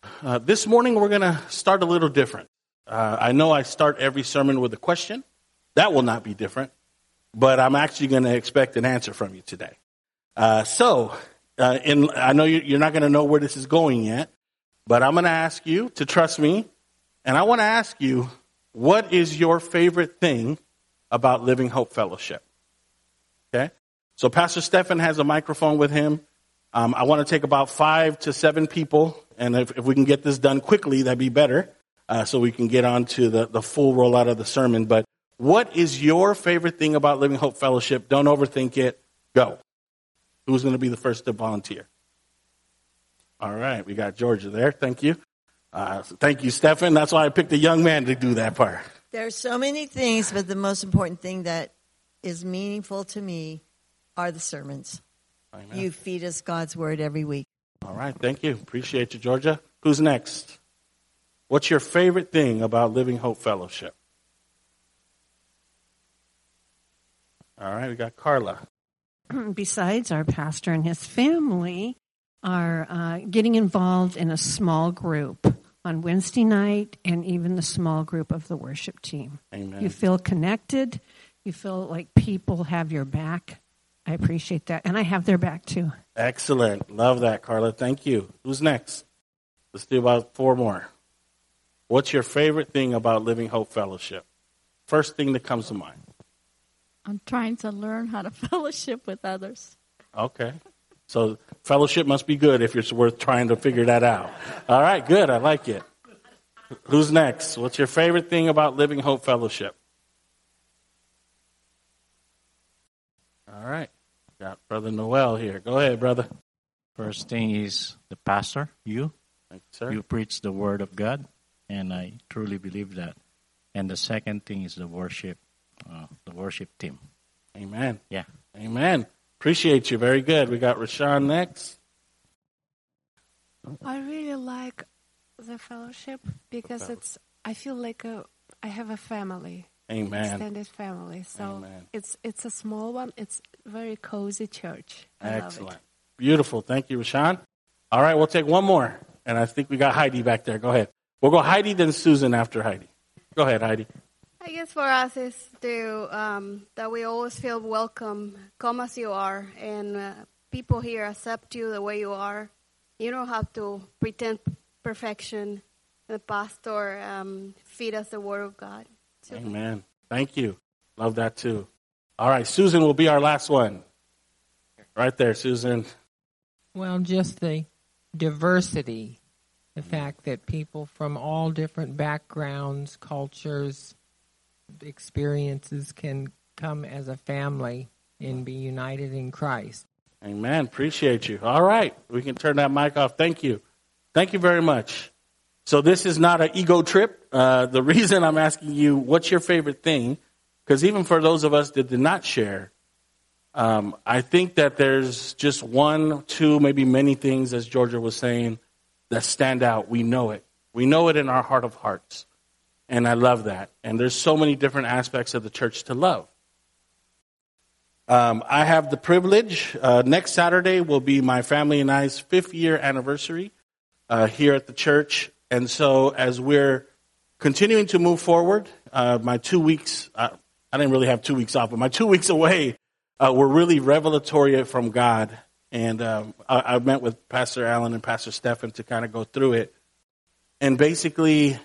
This morning we're going to start a little different. I know I start every sermon with a question. That will not be different, but I'm actually going to expect an answer from you today. I know you're not going to know where this is going yet, but I'm going to ask you to trust me, and I want to ask you, what is your favorite thing about Living Hope Fellowship? Okay? So Pastor Stephan has a microphone with him. I want to take about 5 to 7 people, and if we can get this done quickly, that'd be better, so we can get on to the full rollout of the sermon. But what is your favorite thing about Living Hope Fellowship? Don't overthink it. Go. Who's going to be the first to volunteer? All right, we got Georgia there. Thank you. Thank you, Stephan. That's why I picked a young man to do that part. There are so many things, but the most important thing that is meaningful to me are the sermons. Amen. You feed us God's word every week. All right, thank you. Appreciate you, Georgia. Who's next? What's your favorite thing about Living Hope Fellowship? All right, we got Carla. Besides, our pastor and his family are getting involved in a small group on Wednesday night, and even the small group of the worship team. Amen. You feel connected. You feel like people have your back. I appreciate that. And I have their back, too. Excellent. Love that, Carla. Thank you. Who's next? Let's do about 4 more. What's your favorite thing about Living Hope Fellowship? First thing that comes to mind. I'm trying to learn how to fellowship with others. Okay. So fellowship must be good if it's worth trying to figure that out. All right, good. I like it. Who's next? What's your favorite thing about Living Hope Fellowship? All right. Got Brother Noel here. Go ahead, brother. First thing is the pastor, you. Thank you, sir. You preach the word of God, and I truly believe that. And the second thing is the worship team. Amen. Yeah. Amen. Appreciate you. Very good. We got Rashawn next. I really like the fellowship because I feel like I have a family. Amen. Extended family. So Amen. it's a small one. It's very cozy church. Excellent. Beautiful. Thank you, Rashawn. All right, we'll take one more. And I think we got Heidi back there. Go ahead. We'll go Heidi, then Susan after Heidi. Go ahead, Heidi. I guess for us is that we always feel welcome, come as you are, and people here accept you the way you are. You don't have to pretend perfection. The pastor feed us the word of God. So. Amen. Thank you. Love that too. All right, Susan will be our last one. Right there, Susan. Well, just the diversity, the fact that people from all different backgrounds, cultures, experiences can come as a family and be united in Christ. Amen. Appreciate you. All right. We can turn that mic off. Thank you. Thank you very much. So this is not an ego trip. The reason I'm asking you, what's your favorite thing? Because even for those of us that did not share, I think that there's just 1, 2, maybe many things, as Georgia was saying, that stand out. We know it. We know it in our heart of hearts. And I love that. And there's so many different aspects of the church to love. I have the privilege. Next Saturday will be my family and I's 5th year anniversary here at the church. And so as we're continuing to move forward, my 2 weeks, I didn't really have 2 weeks off, but my 2 weeks away were really revelatory from God. And I met with Pastor Allen and Pastor Stephan to kind of go through it. And basically,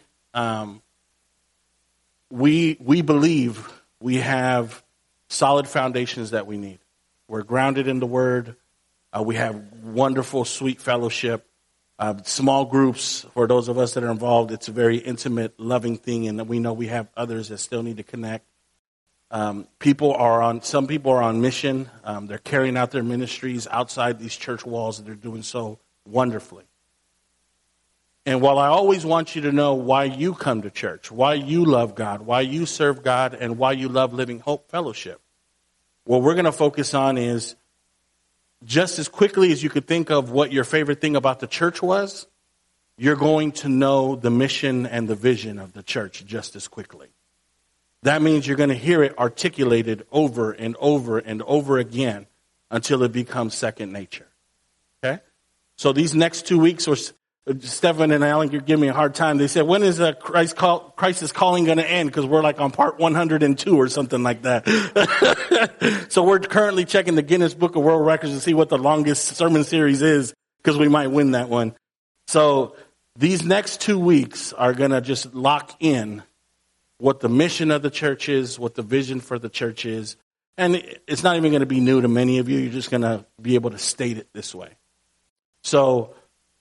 we believe we have solid foundations that we need. We're grounded in the Word. We have wonderful, sweet fellowship. Small groups, for those of us that are involved, it's a very intimate, loving thing, and we know we have others that still need to connect. Some people are on mission. They're carrying out their ministries outside these church walls, and they're doing so wonderfully. And while I always want you to know why you come to church, why you love God, why you serve God, and why you love Living Hope Fellowship, what we're going to focus on is just as quickly as you could think of what your favorite thing about the church was, you're going to know the mission and the vision of the church just as quickly. That means you're going to hear it articulated over and over and over again until it becomes second nature. Okay? So these next 2 weeks, Stephen and Alan, you're giving me a hard time. They said, when is Christ is Calling going to end? Because we're like on part 102 or something like that. So we're currently checking the Guinness Book of World Records to see what the longest sermon series is, because we might win that one. So these next 2 weeks are going to just lock in what the mission of the church is, what the vision for the church is. And it's not even going to be new to many of you. You're just going to be able to state it this way. So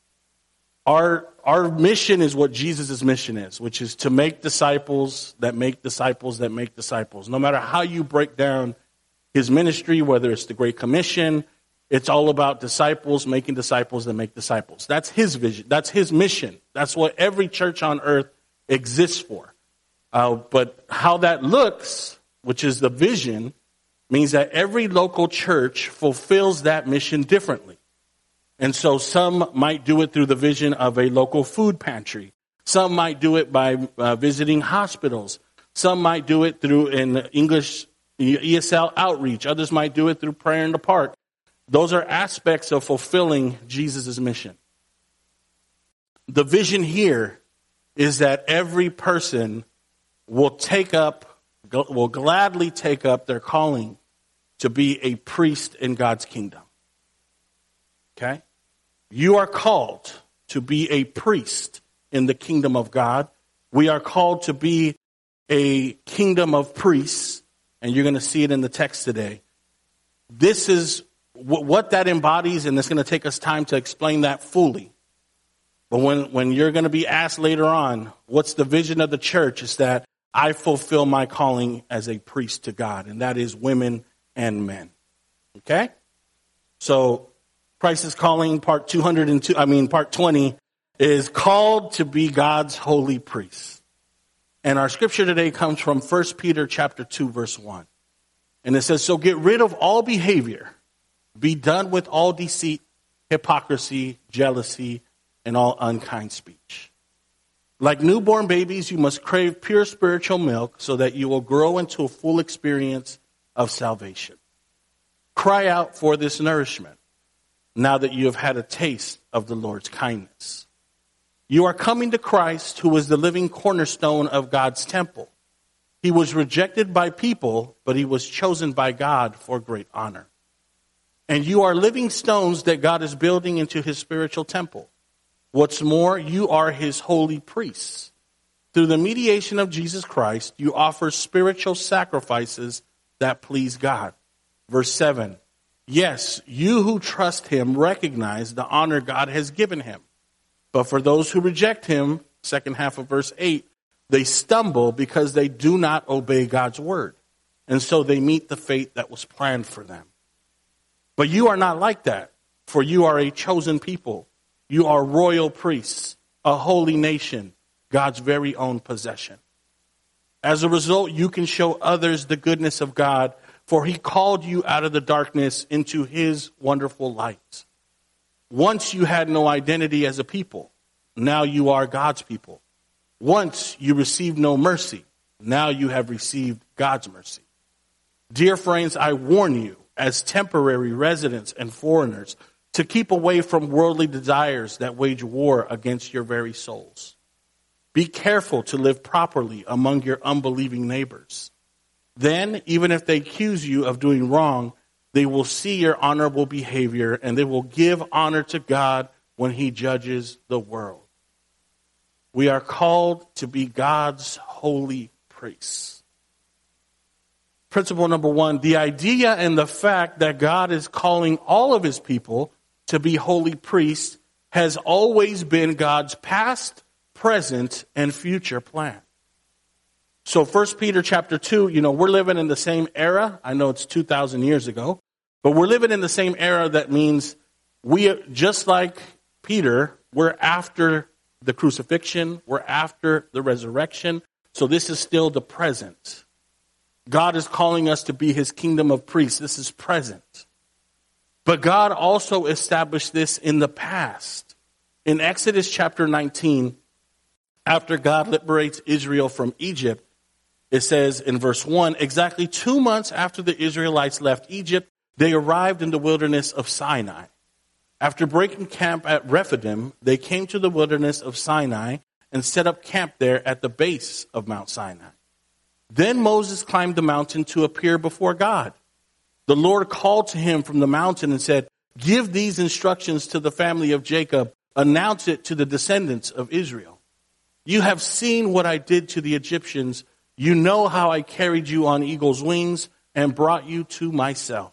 our mission is what Jesus' mission is, which is to make disciples that make disciples that make disciples. No matter how you break down his ministry, whether it's the Great Commission, it's all about disciples making disciples that make disciples. That's his vision. That's his mission. That's what every church on earth exists for. But how that looks, which is the vision, means that every local church fulfills that mission differently. And so some might do it through the vision of a local food pantry. Some might do it by visiting hospitals. Some might do it through an English ESL outreach. Others might do it through prayer in the park. Those are aspects of fulfilling Jesus' mission. The vision here is that every person will gladly take up their calling to be a priest in God's kingdom. Okay? You are called to be a priest in the kingdom of God. We are called to be a kingdom of priests, and you're going to see it in the text today. This is what that embodies, and it's going to take us time to explain that fully. But when you're going to be asked later on, what's the vision of the church, is that I fulfill my calling as a priest to God, and that is women and men. Okay? So Christ is Calling part 20 is called to be God's holy priest. And our scripture today comes from 1 Peter chapter 2, verse 1. And it says, so get rid of all behavior. Be done with all deceit, hypocrisy, jealousy, and all unkind speech. Like newborn babies, you must crave pure spiritual milk so that you will grow into a full experience of salvation. Cry out for this nourishment now that you have had a taste of the Lord's kindness. You are coming to Christ, who is the living cornerstone of God's temple. He was rejected by people, but he was chosen by God for great honor. And you are living stones that God is building into his spiritual temple. What's more, you are his holy priests. Through the mediation of Jesus Christ, you offer spiritual sacrifices that please God. Verse 7. Yes, you who trust him recognize the honor God has given him. But for those who reject him, second half of verse 8, they stumble because they do not obey God's word. And so they meet the fate that was planned for them. But you are not like that, for you are a chosen people. You are royal priests, a holy nation, God's very own possession. As a result, you can show others the goodness of God, for he called you out of the darkness into his wonderful light. Once you had no identity as a people. Now you are God's people. Once you received no mercy. Now you have received God's mercy. Dear friends, I warn you, as temporary residents and foreigners, to keep away from worldly desires that wage war against your very souls. Be careful to live properly among your unbelieving neighbors. Then, even if they accuse you of doing wrong, they will see your honorable behavior and they will give honor to God when he judges the world. We are called to be God's holy priests. Principle number 1, the idea and the fact that God is calling all of his people to be holy priests has always been God's past, present, and future plan. So 1 Peter chapter 2, we're living in the same era. I know it's 2,000 years ago, but we're living in the same era. That means we, just like Peter, we're after the crucifixion. We're after the resurrection. So this is still the present. God is calling us to be his kingdom of priests. This is present. But God also established this in the past. In Exodus chapter 19, after God liberates Israel from Egypt, it says in verse 1, exactly 2 months after the Israelites left Egypt, they arrived in the wilderness of Sinai. After breaking camp at Rephidim, they came to the wilderness of Sinai and set up camp there at the base of Mount Sinai. Then Moses climbed the mountain to appear before God. The Lord called to him from the mountain and said, "Give these instructions to the family of Jacob. Announce it to the descendants of Israel. You have seen what I did to the Egyptians. You know how I carried you on eagle's wings and brought you to myself.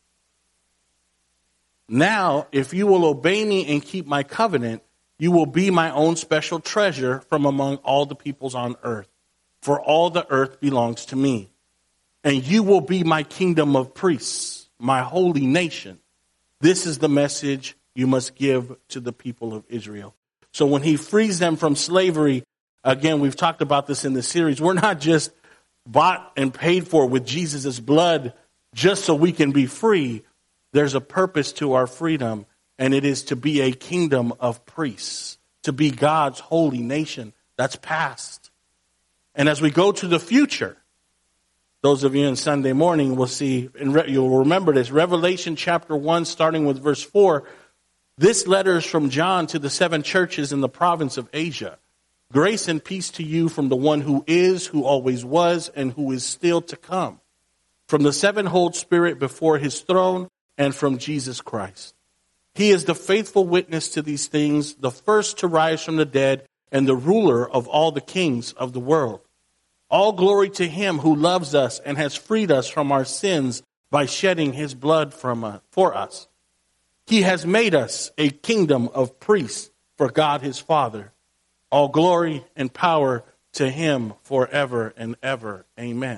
Now, if you will obey me and keep my covenant, you will be my own special treasure from among all the peoples on earth. For all the earth belongs to me. And you will be my kingdom of priests, my holy nation. This is the message you must give to the people of Israel." So when he frees them from slavery, again, we've talked about this in the series, we're not just bought and paid for with Jesus' blood just so we can be free. There's a purpose to our freedom, and it is to be a kingdom of priests, to be God's holy nation. That's past. And as we go to the future, those of you in Sunday morning will see, and you'll remember this, Revelation chapter 1, starting with verse 4, this letter is from John to the 7 churches in the province of Asia. Grace and peace to you from the one who is, who always was, and who is still to come. From the sevenfold Spirit before his throne, and from Jesus Christ. He is the faithful witness to these things, the first to rise from the dead, and the ruler of all the kings of the world. All glory to him who loves us and has freed us from our sins by shedding his blood for us. He has made us a kingdom of priests for God his Father. All glory and power to him forever and ever. Amen.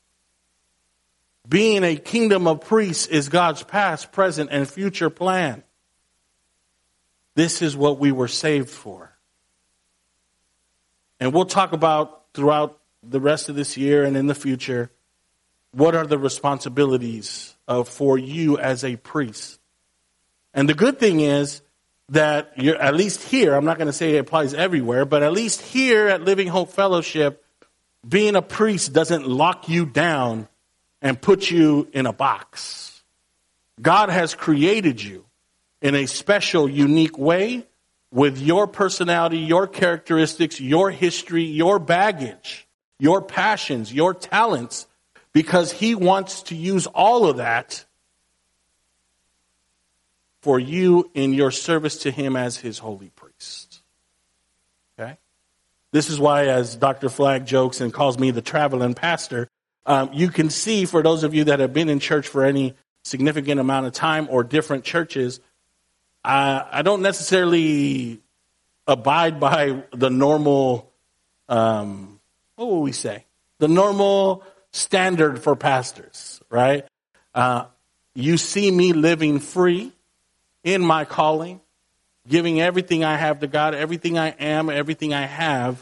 Being a kingdom of priests is God's past, present, and future plan. This is what we were saved for. And we'll talk about throughout the rest of this year and in the future, what are the responsibilities for you as a priest. And the good thing is that you're at least here, I'm not going to say it applies everywhere, but at least here at Living Hope Fellowship, being a priest doesn't lock you down and put you in a box. God has created you in a special, unique way with your personality, your characteristics, your history, your baggage, your passions, your talents, because he wants to use all of that for you in your service to him as his holy priest. Okay? This is why, as Dr. Flagg jokes and calls me the traveling pastor, you can see, for those of you that have been in church for any significant amount of time or different churches, I don't necessarily abide by the normal, what will we say? The normal standard for pastors, right? You see me living free in my calling, giving everything I have to God, everything I am, everything I have.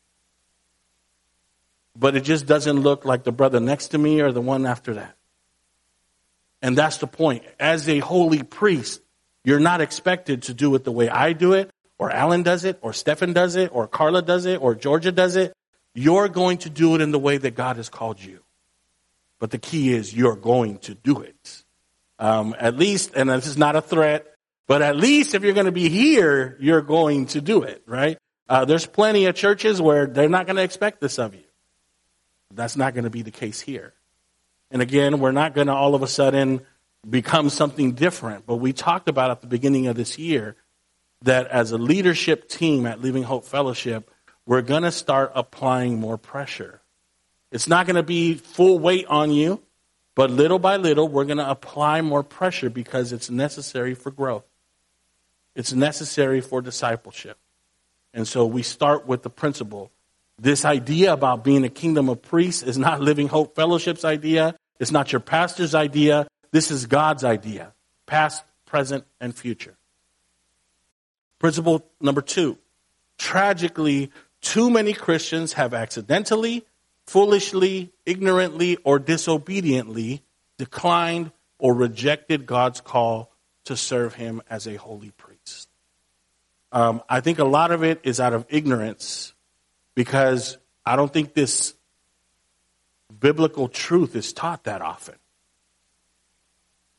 But it just doesn't look like the brother next to me or the one after that. And that's the point. As a holy priest, you're not expected to do it the way I do it, or Alan does it, or Stephen does it, or Carla does it, or Georgia does it. You're going to do it in the way that God has called you. But the key is you're going to do it. At least, and this is not a threat, but at least if you're going to be here, you're going to do it, right? There's plenty of churches where they're not going to expect this of you. That's not going to be the case here. And again, we're not going to all of a sudden become something different. But we talked about at the beginning of this year that as a leadership team at Living Hope Fellowship, we're going to start applying more pressure. It's not going to be full weight on you, but little by little, we're going to apply more pressure because it's necessary for growth. It's necessary for discipleship. And so we start with the principle. This idea about being a kingdom of priests is not Living Hope Fellowship's idea. It's not your pastor's idea. This is God's idea, past, present, and future. Principle number 2. Tragically, too many Christians have accidentally, foolishly, ignorantly, or disobediently declined or rejected God's call to serve him as a holy priest. I think a lot of it is out of ignorance, because I don't think this biblical truth is taught that often.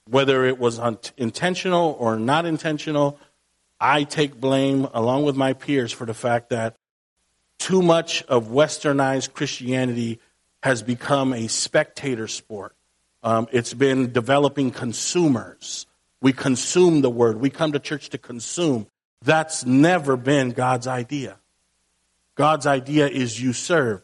Whether it was intentional or not intentional, I take blame along with my peers for the fact that too much of westernized Christianity has become a spectator sport. It's been developing consumers. We consume the word. We come to church to consume. That's never been God's idea. God's idea is you serve.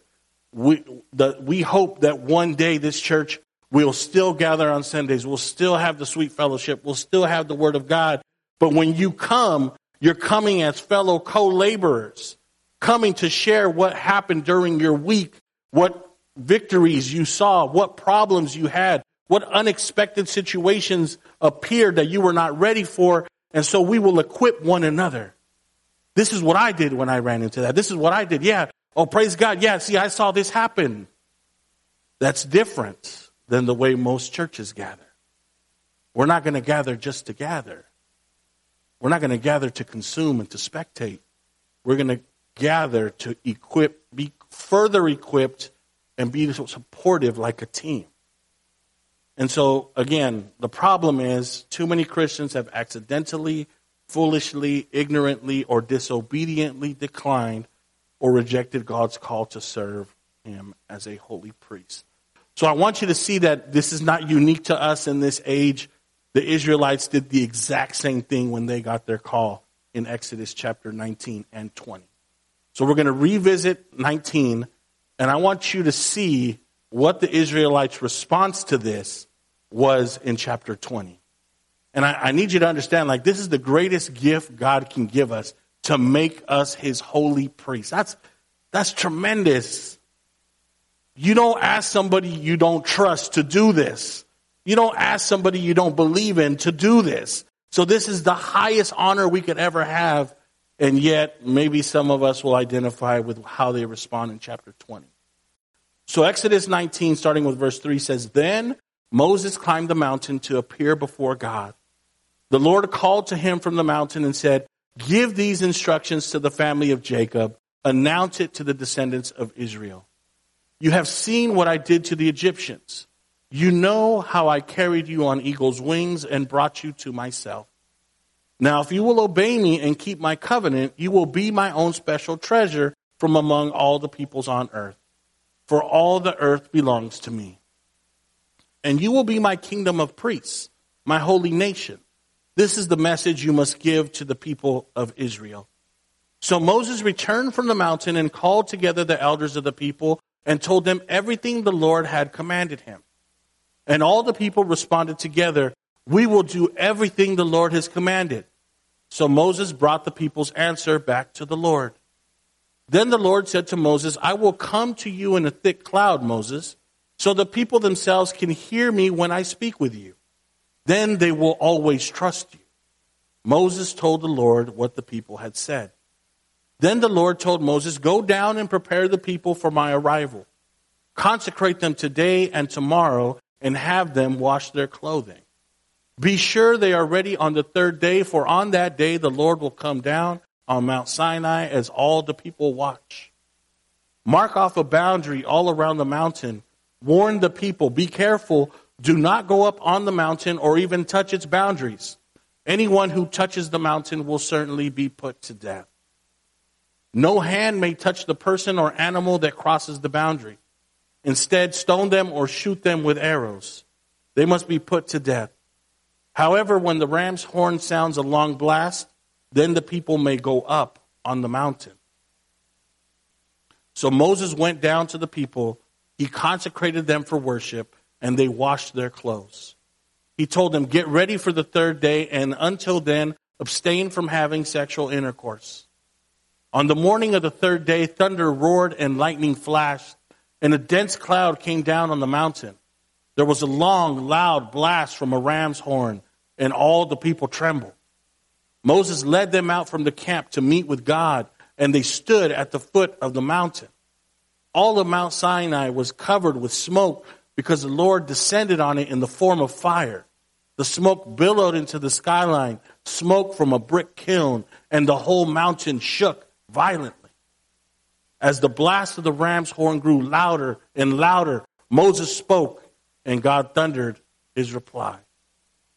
We hope that one day this church will still gather on Sundays. We'll still have the sweet fellowship. We'll still have the word of God. But when you come, you're coming as fellow co-laborers, coming to share what happened during your week, what victories you saw, what problems you had, what unexpected situations appeared that you were not ready for. And so we will equip one another. This is what I did when I ran into that. This is what I did. Yeah. Oh, praise God. Yeah. See, I saw this happen. That's different than the way most churches gather. We're not going to gather just to gather. We're not going to gather to consume and to spectate. We're going to gather to equip, be further equipped, and be supportive like a team. And so, again, the problem is too many Christians have accidentally, foolishly, ignorantly, or disobediently declined or rejected God's call to serve him as a holy priest. So I want you to see that this is not unique to us in this age. The Israelites did the exact same thing when they got their call in Exodus chapter 19 and 20. So we're going to revisit 19, and I want you to see what the Israelites' response to this was in chapter 20. And I need you to understand, like, this is the greatest gift God can give us, to make us his holy priest. That's tremendous. You don't ask somebody you don't trust to do this. You don't ask somebody you don't believe in to do this. So this is the highest honor we could ever have. And yet, maybe some of us will identify with how they respond in chapter 20. So Exodus 19, starting with verse 3, says, Then Moses climbed the mountain to appear before God. The Lord called to him from the mountain and said, Give these instructions to the family of Jacob. Announce it to the descendants of Israel. You have seen what I did to the Egyptians. You know how I carried you on eagle's wings and brought you to myself. Now, if you will obey me and keep my covenant, you will be my own special treasure from among all the peoples on earth. For all the earth belongs to me. And you will be my kingdom of priests, my holy nation. This is the message you must give to the people of Israel. So Moses returned from the mountain and called together the elders of the people and told them everything the Lord had commanded him. And all the people responded together, We will do everything the Lord has commanded. So Moses brought the people's answer back to the Lord. Then the Lord said to Moses, I will come to you in a thick cloud, Moses, so the people themselves can hear me when I speak with you. Then they will always trust you. Moses told the Lord what the people had said. Then the Lord told Moses, Go down and prepare the people for my arrival. Consecrate them today and tomorrow and have them wash their clothing. Be sure they are ready on the third day, for on that day the Lord will come down on Mount Sinai as all the people watch. Mark off a boundary all around the mountain. Warn the people, be careful, do not go up on the mountain or even touch its boundaries. Anyone who touches the mountain will certainly be put to death. No hand may touch the person or animal that crosses the boundary. Instead, stone them or shoot them with arrows. They must be put to death. However, when the ram's horn sounds a long blast, then the people may go up on the mountain. So Moses went down to the people. He consecrated them for worship, and they washed their clothes. He told them, Get ready for the third day, and until then, abstain from having sexual intercourse. On the morning of the third day, thunder roared and lightning flashed, and a dense cloud came down on the mountain. There was a long, loud blast from a ram's horn, and all the people trembled. Moses led them out from the camp to meet with God, and they stood at the foot of the mountain. All of Mount Sinai was covered with smoke because the Lord descended on it in the form of fire. The smoke billowed into the skyline, smoke from a brick kiln, and the whole mountain shook violently. As the blast of the ram's horn grew louder and louder, Moses spoke, and God thundered his reply.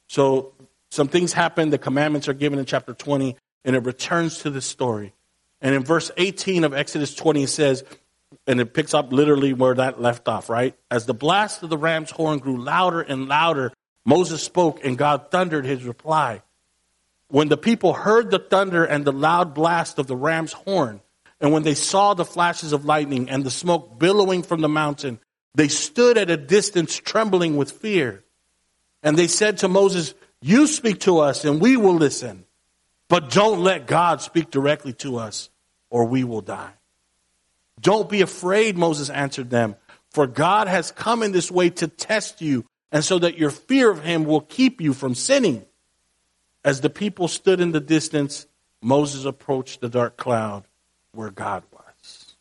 So some things happen. The commandments are given in chapter 20, and it returns to this story. And in verse 18 of Exodus 20, it says, and it picks up literally where that left off, right? As the blast of the ram's horn grew louder and louder, Moses spoke, and God thundered his reply. When the people heard the thunder and the loud blast of the ram's horn, and when they saw the flashes of lightning and the smoke billowing from the mountain, they stood at a distance trembling with fear. And they said to Moses, "You speak to us and we will listen, but don't let God speak directly to us or we will die." "Don't be afraid," Moses answered them, "for God has come in this way to test you, and so that your fear of him will keep you from sinning." As the people stood in the distance, Moses approached the dark cloud where God was.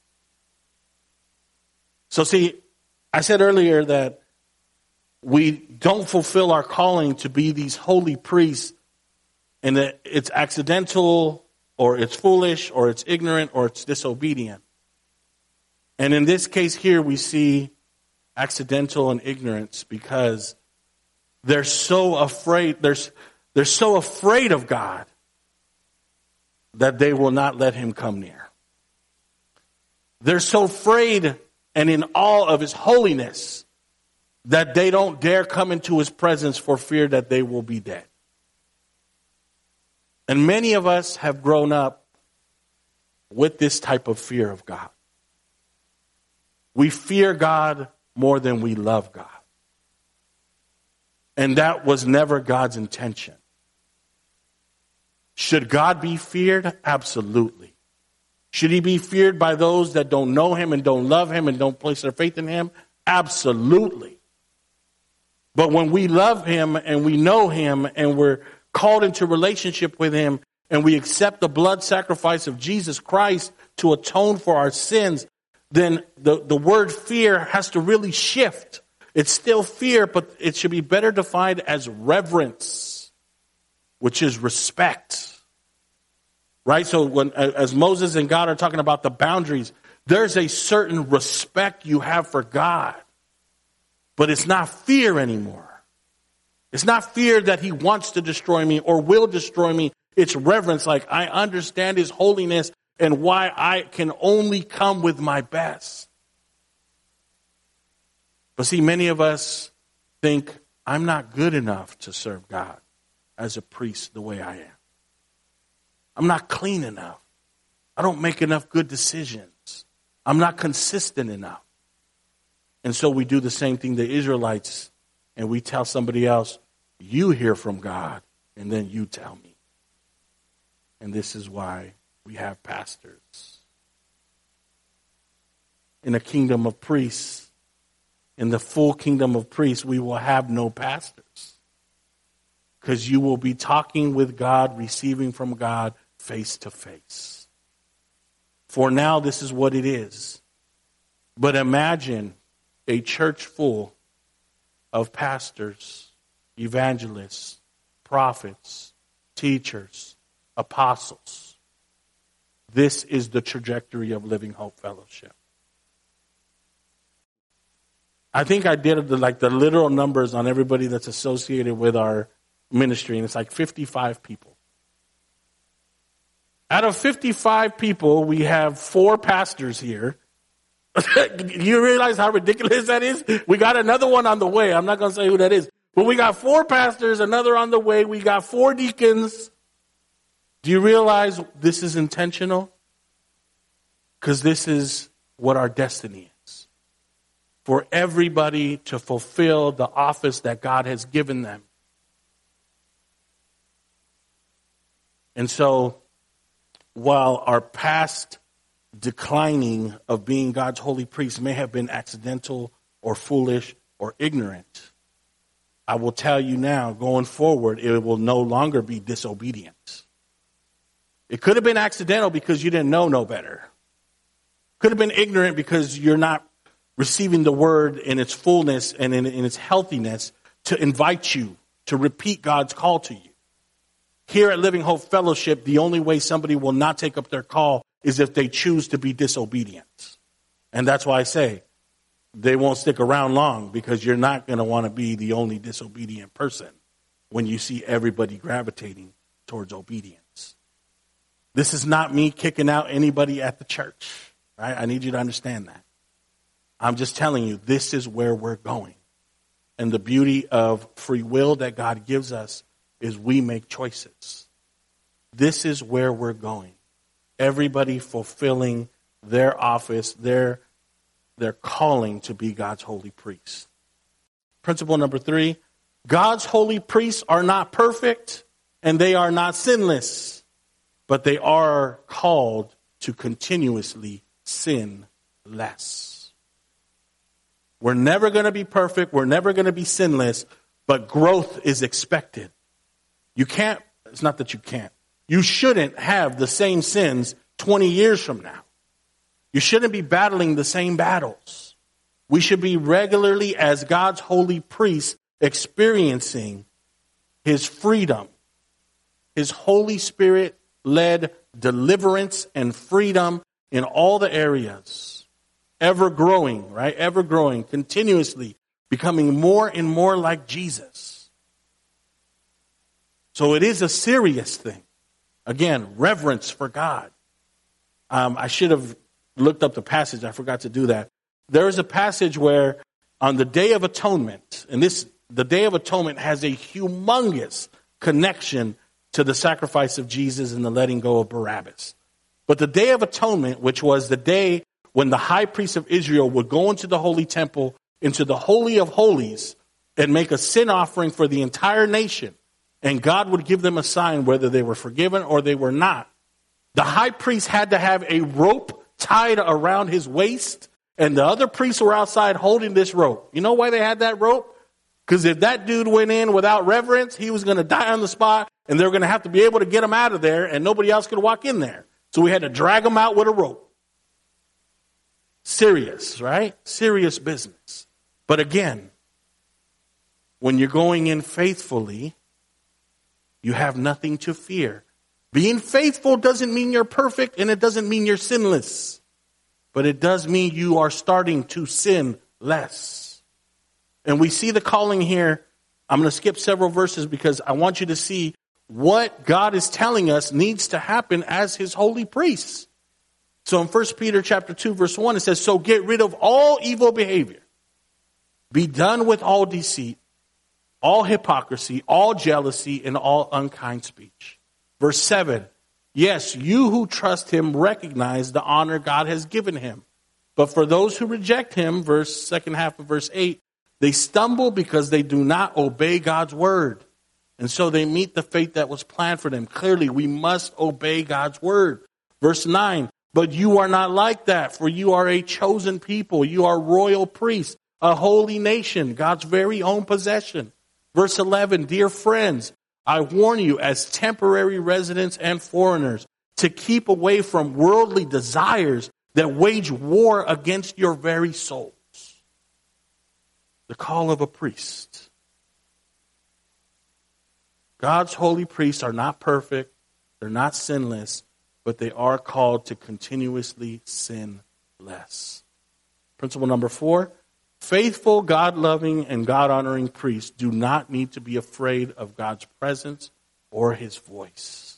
So see, I said earlier that we don't fulfill our calling to be these holy priests, and that it's accidental, or it's foolish, or it's ignorant, or it's disobedient. And in this case here, we see accidental and ignorance because they're so afraid. They're so afraid of God that they will not let him come near. They're so afraid and in awe of his holiness that they don't dare come into his presence for fear that they will be dead. And many of us have grown up with this type of fear of God. We fear God more than we love God. And that was never God's intention. Should God be feared? Absolutely. Should he be feared by those that don't know him and don't love him and don't place their faith in him? Absolutely. But when we love him and we know him and we're called into relationship with him and we accept the blood sacrifice of Jesus Christ to atone for our sins, then the word fear has to really shift. It's still fear, but it should be better defined as reverence, which is respect. Right? So as Moses and God are talking about the boundaries, there's a certain respect you have for God. But it's not fear anymore. It's not fear that he wants to destroy me or will destroy me. It's reverence, like I understand his holiness and why I can only come with my best. But see, many of us think I'm not good enough to serve God as a priest the way I am. I'm not clean enough. I don't make enough good decisions. I'm not consistent enough. And so we do the same thing the Israelites, and we tell somebody else, you hear from God, and then you tell me. And this is why we have pastors. In a kingdom of priests, in the full kingdom of priests, we will have no pastors. Because you will be talking with God, receiving from God face to face. For now, this is what it is. But imagine a church full of pastors, evangelists, prophets, teachers, apostles. This is the trajectory of Living Hope Fellowship. I think I did the literal numbers on everybody that's associated with our ministry, and it's like 55 people. Out of 55 people, we have 4 pastors here. You realize how ridiculous that is? We got another one on the way. I'm not going to say who that is. But we got 4 pastors, another on the way. We got 4 deacons. Do you realize this is intentional? Because this is what our destiny is. For everybody to fulfill the office that God has given them. And so, while our past declining of being God's holy priest may have been accidental or foolish or ignorant, I will tell you now, going forward, it will no longer be disobedient. It could have been accidental because you didn't know no better. Could have been ignorant because you're not receiving the word in its fullness and in its healthiness to invite you to repeat God's call to you. Here at Living Hope Fellowship, the only way somebody will not take up their call is if they choose to be disobedient. And that's why I say they won't stick around long, because you're not going to want to be the only disobedient person when you see everybody gravitating towards obedience. This is not me kicking out anybody at the church, right? I need you to understand that. I'm just telling you, this is where we're going. And the beauty of free will that God gives us is we make choices. This is where we're going. Everybody fulfilling their office, their calling to be God's holy priest. Principle number 3, God's holy priests are not perfect and they are not sinless, but they are called to continuously sin less. We're never going to be perfect. We're never going to be sinless, but growth is expected. You can't, it's not that you can't. You shouldn't have the same sins 20 years from now. You shouldn't be battling the same battles. We should be regularly, as God's holy priests, experiencing his freedom, his Holy Spirit-led deliverance and freedom in all the areas. Ever growing, right? Ever growing, continuously becoming more and more like Jesus. So it is a serious thing. Again, reverence for God. I should have looked up the passage. I forgot to do that. There is a passage where on the Day of Atonement, and the Day of Atonement has a humongous connection to the sacrifice of Jesus and the letting go of Barabbas. But the Day of Atonement, which was the day when the high priest of Israel would go into the holy temple, into the Holy of Holies, and make a sin offering for the entire nation, and God would give them a sign whether they were forgiven or they were not. The high priest had to have a rope tied around his waist, and the other priests were outside holding this rope. You know why they had that rope? Because if that dude went in without reverence, he was going to die on the spot, and they were going to have to be able to get him out of there, and nobody else could walk in there. So we had to drag him out with a rope. Serious, right? Serious business. But again, when you're going in faithfully, you have nothing to fear. Being faithful doesn't mean you're perfect, and it doesn't mean you're sinless. But it does mean you are starting to sin less. And we see the calling here. I'm going to skip several verses because I want you to see what God is telling us needs to happen as his holy priests. So in 1 Peter chapter 2, verse 1, it says, so get rid of all evil behavior. Be done with all deceit, all hypocrisy, all jealousy, and all unkind speech. Verse 7, yes, you who trust him recognize the honor God has given him. But for those who reject him, second half of verse 8, they stumble because they do not obey God's word. And so they meet the fate that was planned for them. Clearly, we must obey God's word. Verse 9, but you are not like that, for you are a chosen people. You are royal priests, a holy nation, God's very own possession. Verse 11, dear friends, I warn you as temporary residents and foreigners to keep away from worldly desires that wage war against your very souls. The call of a priest. God's holy priests are not perfect. They're not sinless, but they are called to continuously sin less. Principle number 4, faithful, God-loving, and God-honoring priests do not need to be afraid of God's presence or his voice.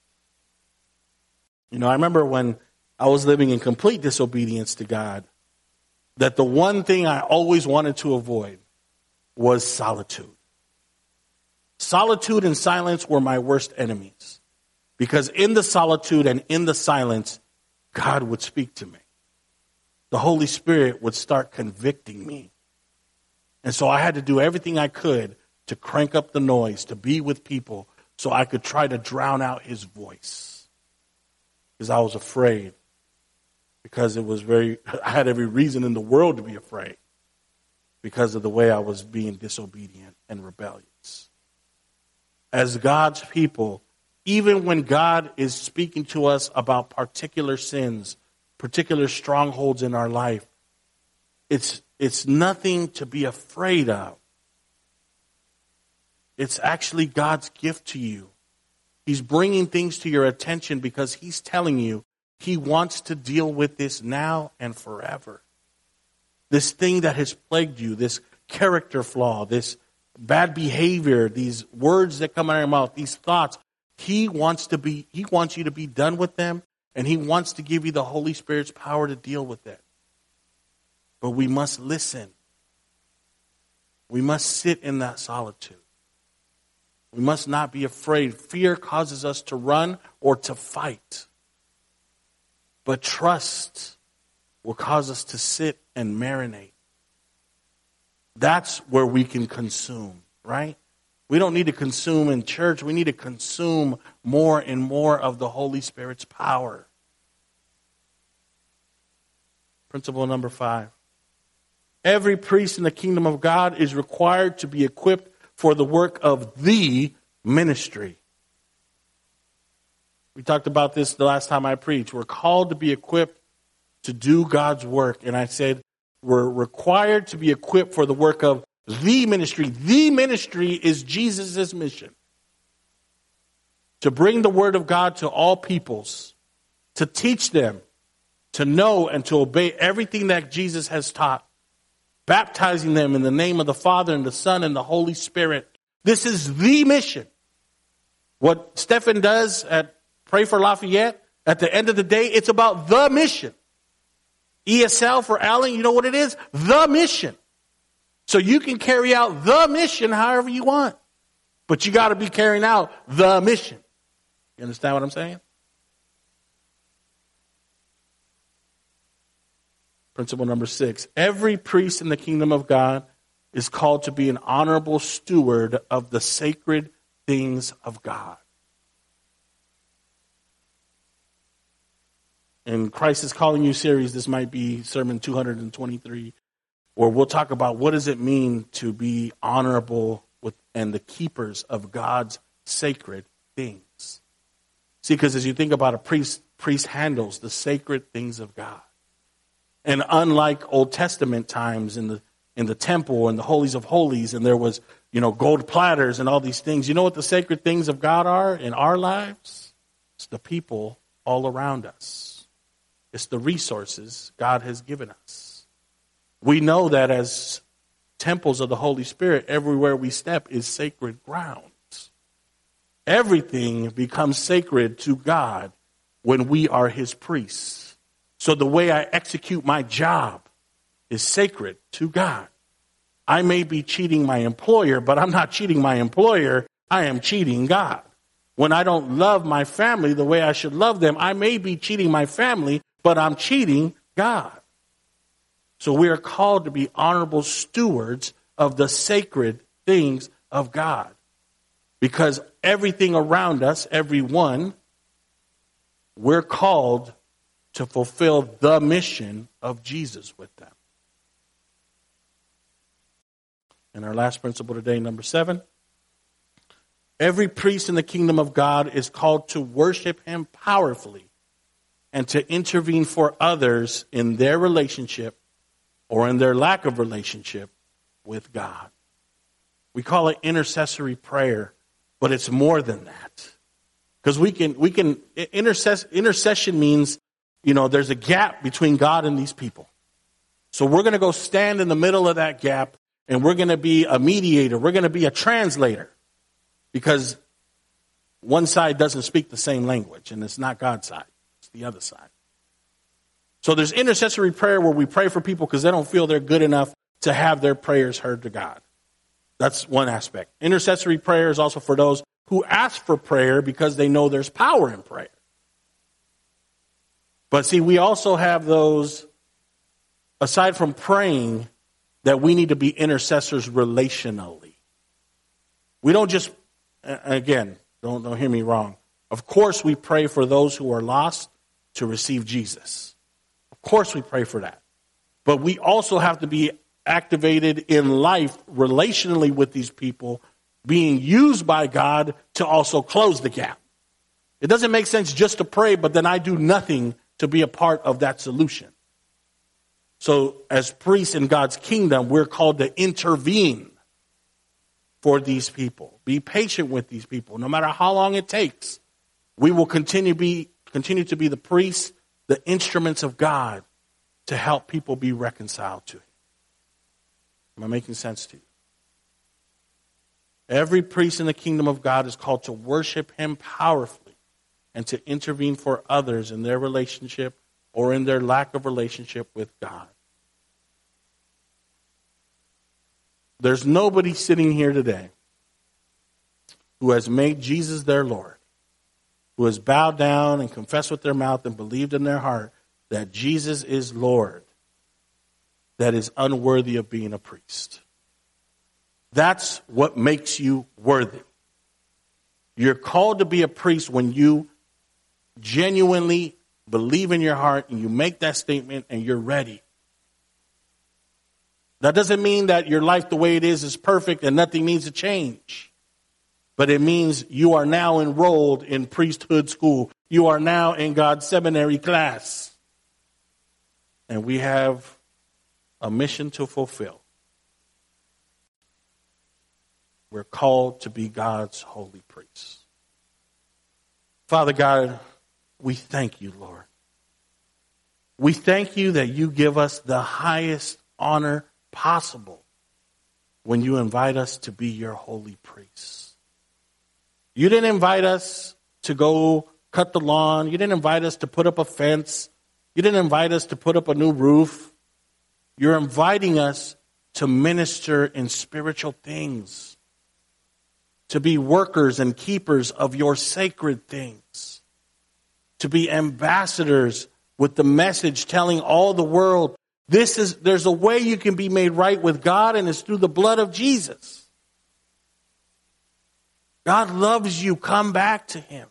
You know, I remember when I was living in complete disobedience to God, that the one thing I always wanted to avoid was solitude. Solitude and silence were my worst enemies. Because in the solitude and in the silence, God would speak to me. The Holy Spirit would start convicting me. And so I had to do everything I could to crank up the noise, to be with people, so I could try to drown out his voice. Because I was afraid. Because I had every reason in the world to be afraid. Because of the way I was being disobedient and rebellious. As God's people, even when God is speaking to us about particular sins, particular strongholds in our life, it's nothing to be afraid of. It's actually God's gift to you. He's bringing things to your attention because he's telling you he wants to deal with this now and forever. This thing that has plagued you, this character flaw, this bad behavior, these words that come out of your mouth, these thoughts, He wants you to be done with them, and He wants to give you the Holy Spirit's power to deal with it. But we must listen. We must sit in that solitude. We must not be afraid. Fear causes us to run or to fight. But trust will cause us to sit and marinate. That's where we can consume, right? We don't need to consume in church. We need to consume more and more of the Holy Spirit's power. Principle number 5. Every priest in the kingdom of God is required to be equipped for the work of the ministry. We talked about this the last time I preached. We're called to be equipped to do God's work. And I said we're required to be equipped for the work of the ministry. The ministry is Jesus' mission. To bring the word of God to all peoples. To teach them. To know and to obey everything that Jesus has taught. Baptizing them in the name of the Father and the Son and the Holy Spirit. This is the mission. What Stephen does at Pray for Lafayette, at the end of the day, it's about the mission. ESL for Allen, you know what it is? The mission. So you can carry out the mission however you want. But you got to be carrying out the mission. You understand what I'm saying? Principle number 6. Every priest in the kingdom of God is called to be an honorable steward of the sacred things of God. In Christ is Calling You series, this might be sermon 223, where we'll talk about what does it mean to be honorable with and the keepers of God's sacred things. See, because as you think about a priest handles the sacred things of God. And unlike Old Testament times in the temple and the holies of holies, and there was, gold platters and all these things, you know what the sacred things of God are in our lives? It's the people all around us. It's the resources God has given us. We know that as temples of the Holy Spirit, everywhere we step is sacred ground. Everything becomes sacred to God when we are His priests. So the way I execute my job is sacred to God. I may be cheating my employer, but I'm not cheating my employer. I am cheating God. When I don't love my family the way I should love them, I may be cheating my family, but I'm cheating God. So we are called to be honorable stewards of the sacred things of God. Because everything around us, everyone, we're called to fulfill the mission of Jesus with them. And our last principle today, number 7. Every priest in the kingdom of God is called to worship Him powerfully and to intervene for others in their relationship or in their lack of relationship with God. We call it intercessory prayer, but it's more than that. Because intercession means, there's a gap between God and these people. So we're going to go stand in the middle of that gap, and we're going to be a mediator. We're going to be a translator. Because one side doesn't speak the same language, and it's not God's side. It's the other side. So there's intercessory prayer where we pray for people because they don't feel they're good enough to have their prayers heard to God. That's one aspect. Intercessory prayer is also for those who ask for prayer because they know there's power in prayer. But see, we also have those, aside from praying, that we need to be intercessors relationally. We don't just, again, don't hear me wrong. Of course we pray for those who are lost to receive Jesus. Of course we pray for that. But we also have to be activated in life relationally with these people, being used by God to also close the gap. It doesn't make sense just to pray, but then I do nothing to be a part of that solution. So as priests in God's kingdom, we're called to intervene for these people. Be patient with these people. No matter how long it takes, we will continue to be the priests, the instruments of God to help people be reconciled to Him. Am I making sense to you? Every priest in the kingdom of God is called to worship him powerfully and to intervene for others in their relationship or in their lack of relationship with God. There's nobody sitting here today who has made Jesus their Lord, who has bowed down and confessed with their mouth and believed in their heart that Jesus is Lord, that is unworthy of being a priest. That's what makes you worthy. You're called to be a priest when you genuinely believe in your heart and you make that statement and you're ready. That doesn't mean that your life the way it is perfect and nothing needs to change. But it means you are now enrolled in priesthood school. You are now in God's seminary class. And we have a mission to fulfill. We're called to be God's holy priests. Father God, we thank you, Lord. We thank you that you give us the highest honor possible when you invite us to be your holy priests. You didn't invite us to go cut the lawn. You didn't invite us to put up a fence. You didn't invite us to put up a new roof. You're inviting us to minister in spiritual things, to be workers and keepers of your sacred things, to be ambassadors with the message telling all the world, there's a way you can be made right with God, and it's through the blood of Jesus. God loves you. Come back to him.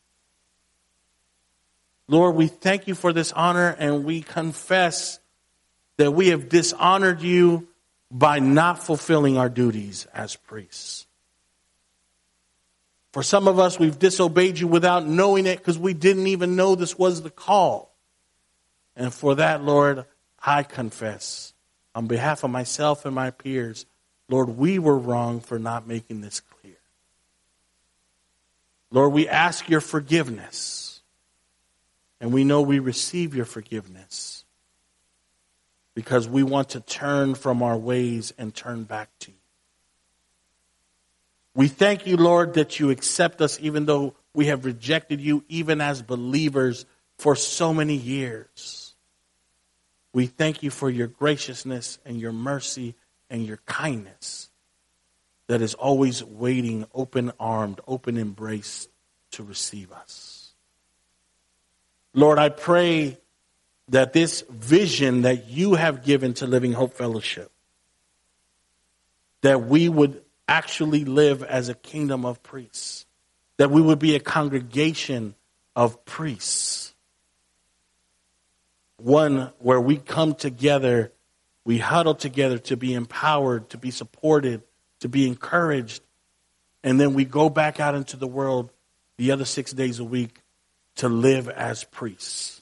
Lord, we thank you for this honor, and we confess that we have dishonored you by not fulfilling our duties as priests. For some of us, we've disobeyed you without knowing it because we didn't even know this was the call. And for that, Lord, I confess on behalf of myself and my peers, Lord, we were wrong for not making this clear. Lord, we ask your forgiveness, and we know we receive your forgiveness because we want to turn from our ways and turn back to you. We thank you, Lord, that you accept us even though we have rejected you even as believers for so many years. We thank you for your graciousness and your mercy and your kindness that is always waiting, open-armed, open-embraced to receive us. Lord, I pray that this vision that you have given to Living Hope Fellowship, that we would actually live as a kingdom of priests, that we would be a congregation of priests, one where we come together, we huddle together to be empowered, to be supported, to be encouraged, and then we go back out into the world the other 6 days a week to live as priests.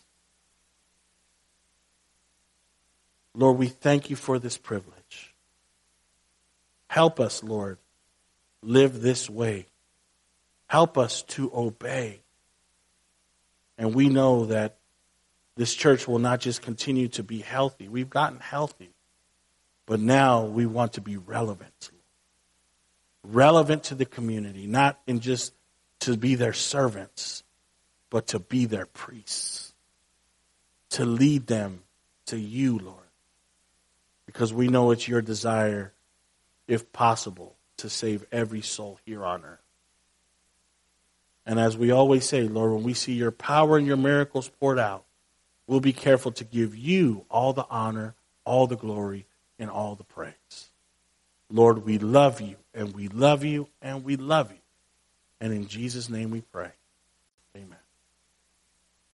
Lord, we thank you for this privilege. Help us, Lord, live this way. Help us to obey. And we know that this church will not just continue to be healthy. We've gotten healthy, but now we want to be relevant. Relevant to the community, not in just to be their servants, but to be their priests. To lead them to you, Lord. Because we know it's your desire, if possible, to save every soul here on earth. And as we always say, Lord, when we see your power and your miracles poured out, we'll be careful to give you all the honor, all the glory, and all the praise. Lord, we love you, and we love you, and we love you. And in Jesus' name we pray. Amen.